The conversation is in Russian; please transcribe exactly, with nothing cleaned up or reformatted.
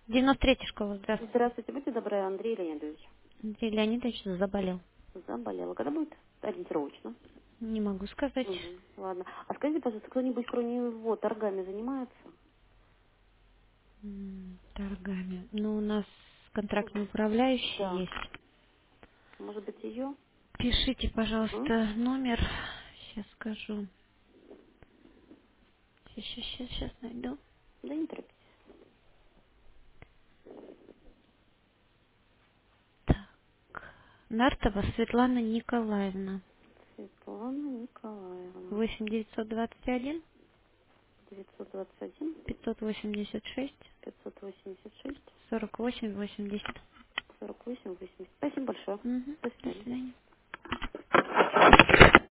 девяносто третья школа, здравствуйте. Здравствуйте, будьте добры, Андрей Леонидович. Андрей Леонидович заболел. Заболела. Когда будет? Ориентировочно. Не могу сказать. Угу. Ладно. А скажите, пожалуйста, кто-нибудь кроме него торгами занимается? М, Торгами. Ну, у нас контрактный управляющий Да. есть. Может быть, ее? Пишите, Угу. пожалуйста, номер. Сейчас скажу. Сейчас, сейчас, сейчас найду. Да не торопитесь. Так. Нартова Светлана Николаевна. Светлана Николаевна. восемь девятьсот двадцать один девятьсот двадцать один пятьсот восемьдесят шесть пятьсот восемьдесят шесть сорок восемь восемьдесят. сорок восемь восемьдесят. Спасибо большое. Угу. До До свидания. свидания.